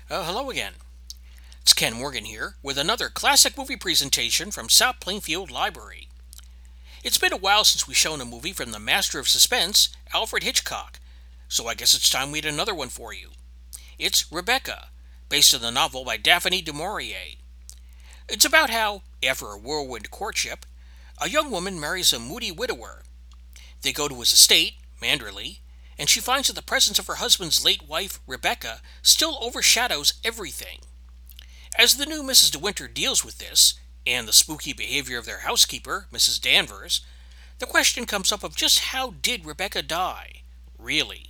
Hello again. It's Ken Morgan here with another classic movie presentation from South Plainfield Library. It's been a while since we've shown a movie from the master of suspense, Alfred Hitchcock, so I guess it's time we had another one for you. It's Rebecca, based on the novel by Daphne du Maurier. It's about how, after a whirlwind courtship, a young woman marries a moody widower. They go to his estate, Manderley, and she finds that the presence of her husband's late wife, Rebecca, still overshadows everything. As the new Mrs. De Winter deals with this, and the spooky behavior of their housekeeper, Mrs. Danvers, the question comes up of just how did Rebecca die, really?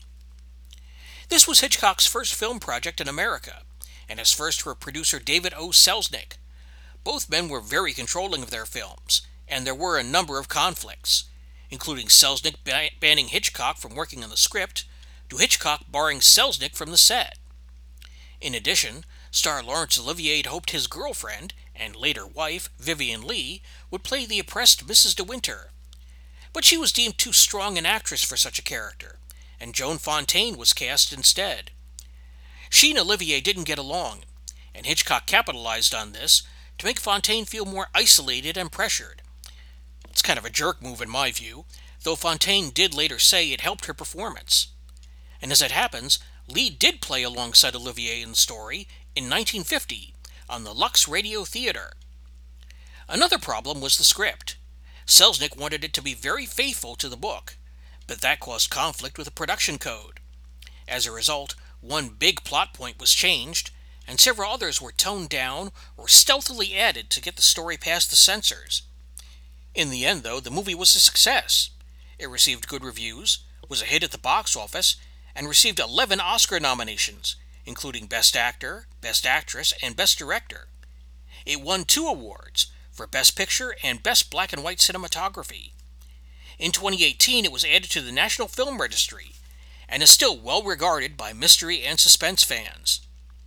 This was Hitchcock's first film project in America, and his first for producer David O. Selznick. Both men were very controlling of their films, and there were a number of conflicts, including Selznick banning Hitchcock from working on the script, to Hitchcock barring Selznick from the set. In addition, star Laurence Olivier had hoped his girlfriend, and later wife, Vivien Leigh, would play the oppressed Mrs. De Winter. But she was deemed too strong an actress for such a character, and Joan Fontaine was cast instead. She and Olivier didn't get along, and Hitchcock capitalized on this to make Fontaine feel more isolated and pressured. It's kind of a jerk move in my view, though Fontaine did later say it helped her performance. And as it happens, Leigh did play alongside Olivier in the story in 1950 on the Lux Radio Theater. Another problem was the script. Selznick wanted it to be very faithful to the book, but that caused conflict with the production code. As a result, one big plot point was changed, and several others were toned down or stealthily added to get the story past the censors. In the end, though, the movie was a success. It received good reviews, was a hit at the box office, and received 11 Oscar nominations, including Best Actor, Best Actress, and Best Director. It won 2 awards, for Best Picture and Best Black and White Cinematography. In 2018, it was added to the National Film Registry, and is still well regarded by mystery and suspense fans.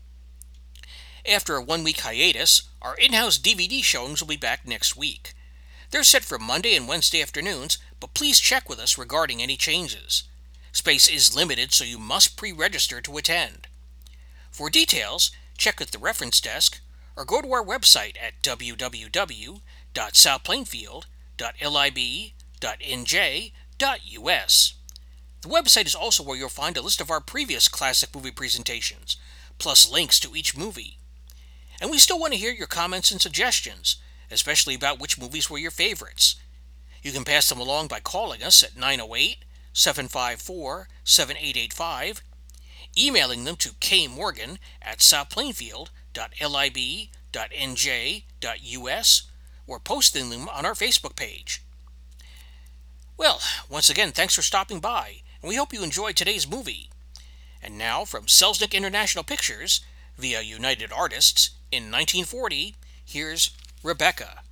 After a 1-week hiatus, our in-house DVD showings will be back next week. They're set for Monday and Wednesday afternoons, but please check with us regarding any changes. Space is limited, so you must pre-register to attend. For details, check with the reference desk or go to our website at www.southplainfield.lib.nj.us. The website is also where you'll find a list of our previous classic movie presentations, plus links to each movie. And we still want to hear your comments and suggestions, especially about which movies were your favorites. You can pass them along by calling us at 908-754-7885, emailing them to kmorgan@southplainfield.lib.nj.us, or posting them on our Facebook page. Well, once again, thanks for stopping by, and we hope you enjoyed today's movie. And now, from Selznick International Pictures, via United Artists, in 1940, here's Rebecca.